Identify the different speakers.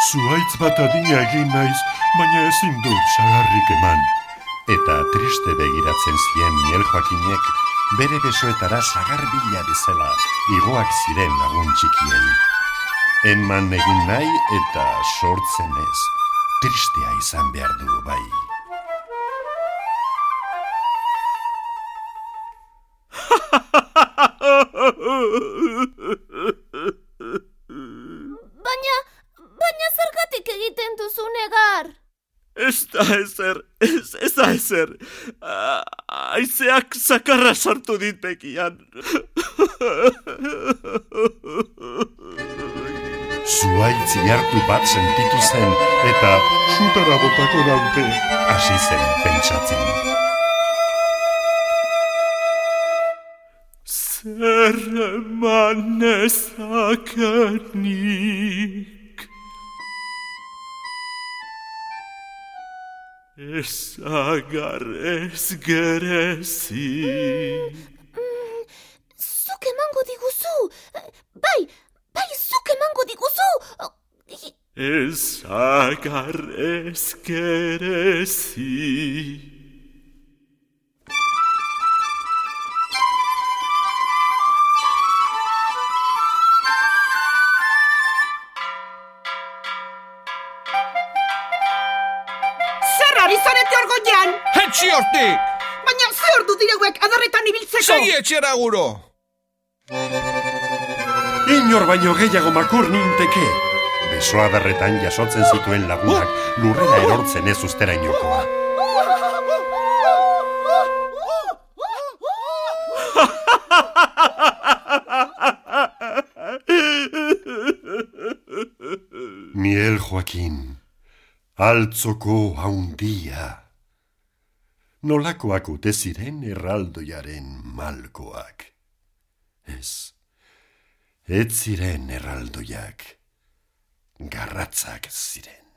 Speaker 1: Zuhaitz bat adina egin naiz, baina ezin dut sagarrik eman.
Speaker 2: Eta triste begiratzen zien Miel Joakinek bere besoetara sagarbila bezala igoak ziren lagun txikiei. Eman egin nahi eta sortzen ez, tristea izan behar du bai.
Speaker 3: Baina zergatik egiten duzu negar?
Speaker 4: Ez da ezer. Aizeak zakarra sartu dit begian.
Speaker 2: Zuhaitz ihartu bat sentitu zen eta
Speaker 1: Sutara botako daute.
Speaker 2: hasi zen pentsatzen.
Speaker 4: Zer eman nezakenik ezagar ez gerezi.
Speaker 3: Zuk emango diguzu. Bai, zuk emango diguzu.
Speaker 4: Ezagar ez gerezi.
Speaker 5: Ari zarete orgoian!
Speaker 6: Etxi hortik!
Speaker 5: Baina ze ordu direuek adarretan ibiltzeko?
Speaker 6: Segi etxera guro!
Speaker 1: Inor baino gehiago makur ninteke.
Speaker 2: Besoa berretan jasotzen zituen lagunak lurrera erortzen ez usterainokoa.
Speaker 1: Miel Joakin, altzoko haundia.
Speaker 2: Nolakoak ote ziren erraldoiaren malkoak. Ez ziren erraldoiak, garratzak ziren.